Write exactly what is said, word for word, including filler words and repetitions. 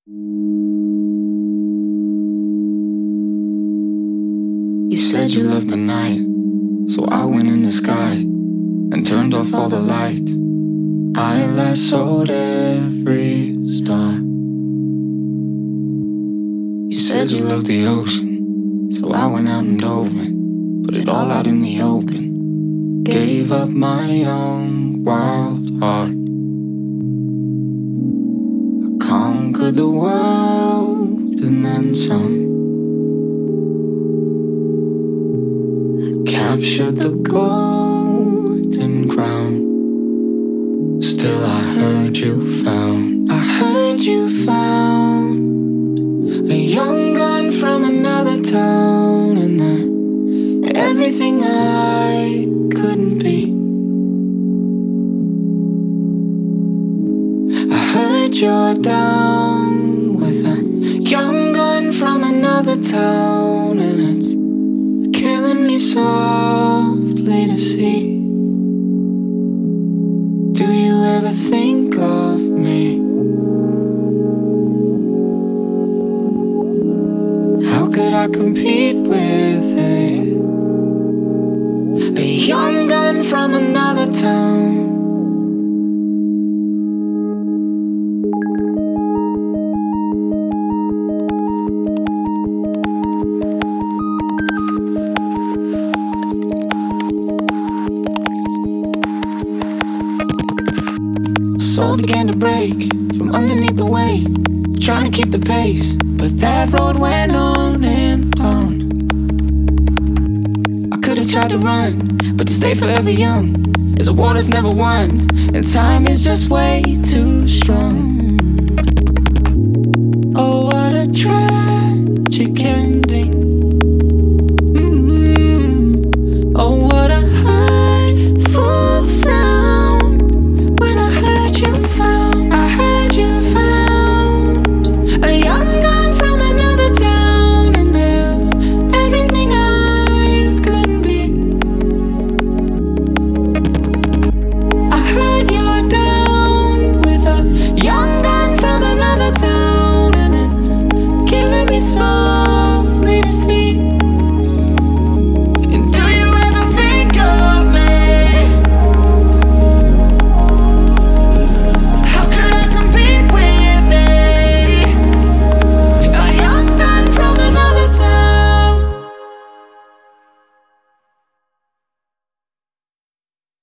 You said you loved the night, so I went in the sky and turned off all the lights. I lassoed every star. You said you loved the ocean, so I went out and dove in, put it all out in the open, gave up my young wild heart. I conquered the world and then some. Captured the golden crown. Still I heard you found, I heard you found a young gun from another town, and then everything I couldn't be. I heard you're down with a young gun from another town, and it's killing me softly to see. Do you ever think of me? How could I compete with a, a young gun from another town? Soul began to break from underneath the weight, trying to keep the pace, but that road went on and on. I could have tried to run, but to stay forever young is a war that's never won, and time is just way too strong.